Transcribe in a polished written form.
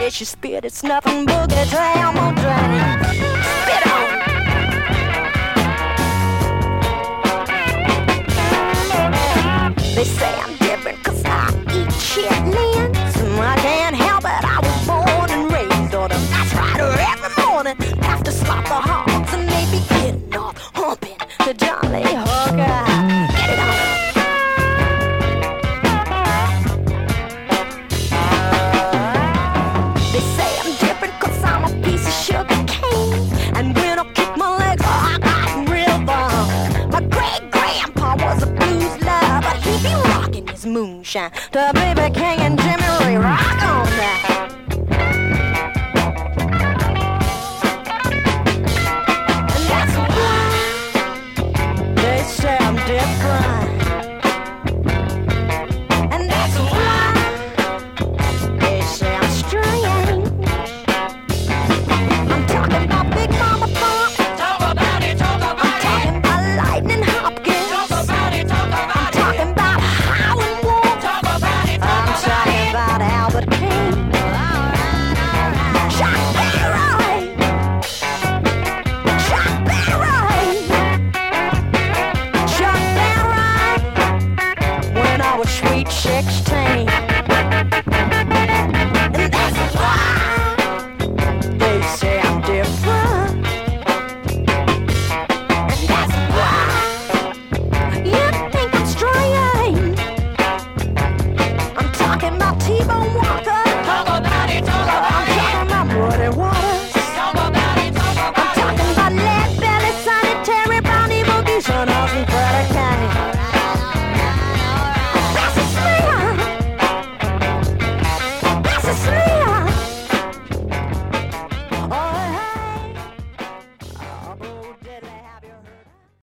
she spit, it's nothing boogie, damn, oh, damn. Spit on. They say I'm different 'cause I eat chitlins. I can't help it, I was born and raised on them. That's right, every morning after slop the hogs and maybe getting off, humping the Jolly Hooker. Get it on. They say I'm different 'cause I'm a piece of sugar cane. And when I kick my legs, I got real bum. My great-grandpa was a blues lover, but he be rocking his moonshine to B.B. King and Jimmy Ray. Rock on that. And that's why they say I'm different. And that's why they say I'm strange. I'm talking about Big Mama Funk. Talk about it, talk about I'm talking about Lightning Hopkins. Talk about it, talk about I'm talking about Howlin' Wolf. Talk about it, I'm talking about Albert King. Chuck Berry. Chuck Berry. Chuck Berry. When I was sweet 16. And that's why they say I'm different. And that's why you think I'm strange. I'm talking about T-Bone